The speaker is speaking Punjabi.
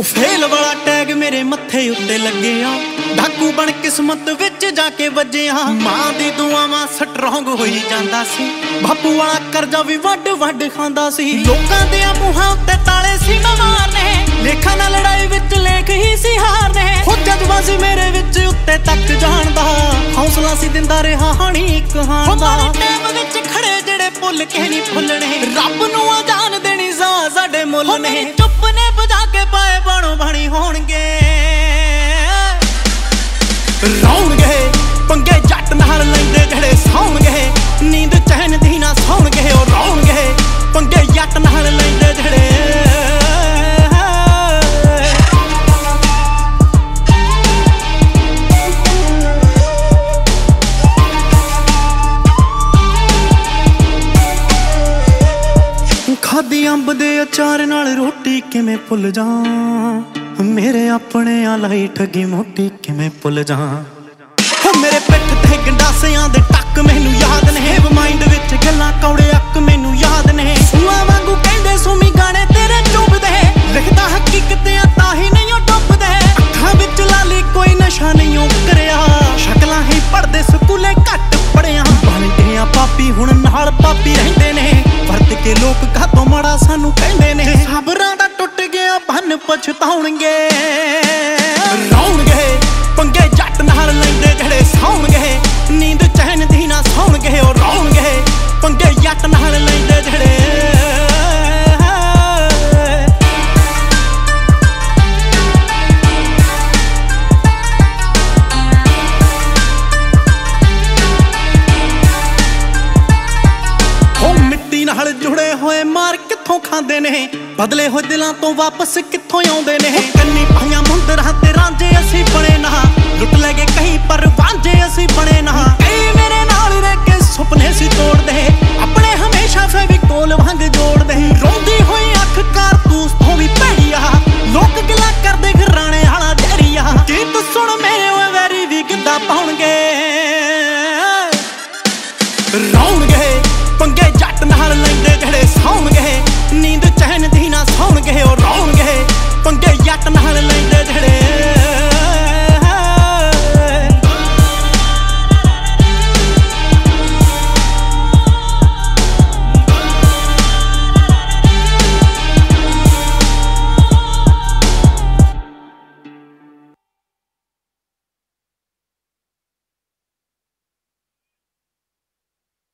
ਹੋ ਫੇਲ ਵਾਲਾ ਟੈਗ ਮੇਰੇ ਮੱਥੇ ਉੱਤੇ ਲੱਗਿਆ, ਡਾਕੂ ਬਣ ਕਿਸਮਤ ਵਿੱਚ ਜਾ ਕੇ ਵੱਜਿਆ। ਮਾਂ ਦੀ ਦੁਆਵਾਂ ਸਟਰੋਂਗ ਹੋਈ ਜਾਂਦਾ ਸੀ, ਬਾਪੂ ਵਾਲਾ ਕਰਜ਼ਾ ਵੀ ਵੱਡ ਵੱਡ ਖਾਂਦਾ ਸੀ। ਲੋਕਾਂ ਦੇ ਮੂੰਹਾਂ ਉੱਤੇ ਤਾਲੇ ਸੀ ਮੈਂ ਮਾਰਨੇ, ਲੇਖਾਂ ਨਾਲ ਲੜਾਈ ਵਿੱਚ ਲੇਖ ਹੀ ਸੀ ਹਾਰਨੇ। ਹੋ ਜਜ਼ਬਾ ਸੀ ਮੇਰੇ ਵਿੱਚ ਉੱਤੇ ਤੱਕ ਜਾਣ ਦਾ, ਹੌਸਲਾ ਸੀ ਦਿੰਦਾ ਰਿਹਾ ਹਾਣੀ ਇੱਕ ਹਾਣ ਦਾ। ਟਾਈਮ ਵਿੱਚ ਖੜੇ ਜਿਹੜੇ ਭੁੱਲ ਕੇ ਨਹੀਂ ਭੁੱਲਣੇ, ਰੱਬ ਨੂੰ ਆ ਜਾਣ ਦੇਣੀ ਸਾਡੇ ਮੁੱਲ ਨੇ। ਚੁੱਪ ਨੇ ਬਜਾ ਕੇ ਪਾਏ ਬਾਣੋ ਬਾਣੀ ਹੋਣਗੇ, ਰੌਣਗੇ ਪੰਗੇ ਜੱਟ ਨਾਲ ਲੈਂਦੇ ਜਿਹੜੇ ਸੌਣਗੇ, ਨੀਂਦ ਚੈਨ ਦੀ ਨਾ ਸੌਣਗੇ। ਉਹ ਰੌਣਗੇ ਪੰਗੇ ਜੱਟ ਨਾਲ ਲੈਂਦੇ ਜਿਹੜੇ। ਖਾਦੀ ਅੰਬ ਦੇ ਅਚਾਰ ਨਾਲ ਰੋਟੀ ਕਿਵੇਂ ਭੁੱਲ ਜਾ, ਮੇਰੇ ਆਪਣੇ ਲਾਈ ਠੱਗੀ ਮੋਟੀ ਕਿਵੇਂ ਭੁੱਲ ਜਾ। ਹੋ ਮੇਰੇ ਪਿੱਠ ਤੇ ਗੰਡਾਸਿਆਂ ਦੇ ਟੱਕ ਮੈਨੂੰ ਯਾਦ ਨੇ, ਮਾਈਂਡ ਵਿੱਚ ਗੱਲਾਂ ਕੌੜੇ ਅੱਕ ਮੈਨੂੰ ਯਾਦ ਨੇ। ਸੂਆਂ ਵਾਂਗੂ ਕਹਿੰਦੇ ਸੁਮੀ ਗਾਣੇ ਤੇਰੇ ਚੁੱਭਦੇ, ਲਿਖਦਾ ਹਕੀਕਤਾਂ ਤਾਂ ਹੀ ਨਹੀਂ ਡੁੱਬਦੇ। ਅੱਖਾਂ ਵਿੱਚ ਲਾਲੀ ਕੋਈ ਨਸ਼ਾ ਨਹੀਂ ਕਰਿਆ, ਸ਼ਕਲਾਂ ਹੀ ਪੜਦੇ ਸਕੂਲੇ ਘੱਟ ਪੜਿਆ। ਬਣ ਗਏ ਆ ਪਾਪੀ ਹੁਣ ਨਾਲ ਪਾਪੀ ਰਹਿੰਦੇ ਨੇ, ਵਰਤ ਕੇ ਲੋਕ ਕਾਹਤੋਂ ਮਾੜਾ ਸਾਨੂੰ ਕਹਿੰਦੇ ਨੇ। ਸਬਰਾਂ ਦਾ ਟੁੱਟ ਗਿਆ ਬੰਨ ਪਛਤਾਉਣਗੇ, ਰੌਣਗੇ ਪੰਗੇ ਜੱਟ ਨਾਲ ਲੈਂਦੇ ਜਿਹੜੇ ਸੌਣਗੇ, ਨੀਂਦ ਚੈਨ ਦੀ ਨਾ ਸੌਣਗੇ। ਉਹ ਰੌਣਗੇ ਪੰਗੇ ਜੱਟ ਨਾਲ ਲੈਂਦੇ ਜਿਹੜੇ। ਨਾਲ ਜੁੜੇ ਹੋਏ ਮਾਰ ਕਿੱਥੋਂ ਖਾਂਦੇ ਨੇ, ਬਦਲੇ ਹੋਏ ਦਿਲਾਂ ਤੋਂ ਵਾਪਸ ਕਿੱਥੋਂ ਆਉਂਦੇ ਨੇ। ਕੰਨੀ ਪਾਈਆਂ ਮੁੰਦਰਾਂ ਤੇ ਰਾਂਝੇ ਅਸੀਂ ਬਣੇ ਨਾ, ਲੁੱਟ ਲੈ ਗਏ ਕਈ ਪਰ ਵਾਂਝੇ ਅਸੀਂ ਬਣੇ ਨਾ। ਕਈ ਮੇਰੇ ਨਾਲ ਰਹਿ ਕੇ ਸੁਪਨੇ ਸੀ ਤੋੜਦੇ, ਆਪਣੇ ਹਮੇਸ਼ਾ ਫੈਵੀਕੋਲ ਵਾਂਗ ਜੋੜਦੇ। ਰੋਂਦੀ ਹੋਈ ਅੱਖ ਕਾਰਤੂਸ ਤੋਂ ਵੀ ਭੈੜੀ ਆ, ਲੋਕ ਗਿਲਾ ਕਰਦੇ ਘਰਾਣੇ ਵਾਲਾ ਜ਼ਹਿਰੀਆ। ਗੀਤ ਸੁਣ ਮੇਰੇ ਓਏ ਵੈਰੀ ਵੀ ਕਿੱਦਾਂ ਪਾਉਣਗੇ,